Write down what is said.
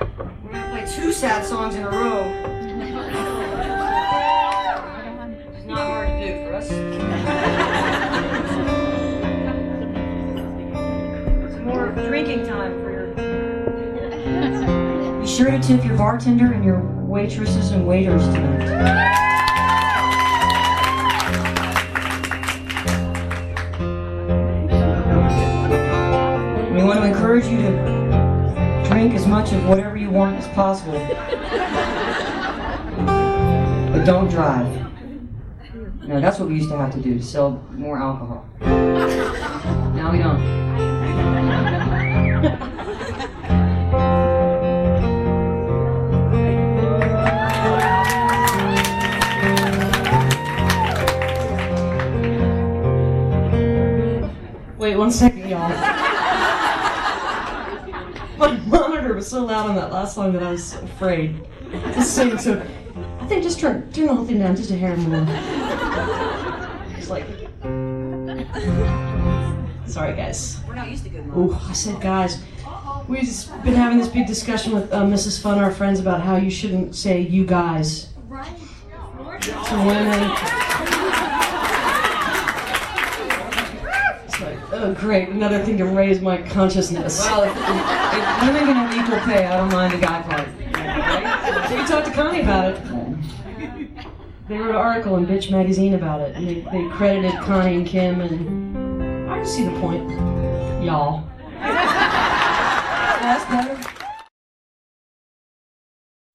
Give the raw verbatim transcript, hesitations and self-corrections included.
We're gonna play two sad songs in a row. It's not hard to do for us. It's more drinking time for your... Be sure to tip your bartender and your waitresses and waiters tonight. We want to encourage you to drink as much of whatever you want as possible. But don't drive. No, that's what we used to have to do, to sell more alcohol. Now we don't. Wait one second, y'all. My monitor was so loud on that last song that I was afraid to sing, so I think just turn, turn the whole thing down just a hair more. It's like... Sorry, guys. We're not used to good moments. Ooh, I said guys. We've just been having this big discussion with uh, Missus Fun, our friends, about how you shouldn't say you guys to women. Oh, great. Another thing to raise my consciousness. Well, if, if, if women can have equal pay, I don't mind the guy part. Right? So you talked to Connie about it. They wrote an article in Bitch Magazine about it, and they, they credited Connie and Kim, and I can see the point. Y'all. That's better.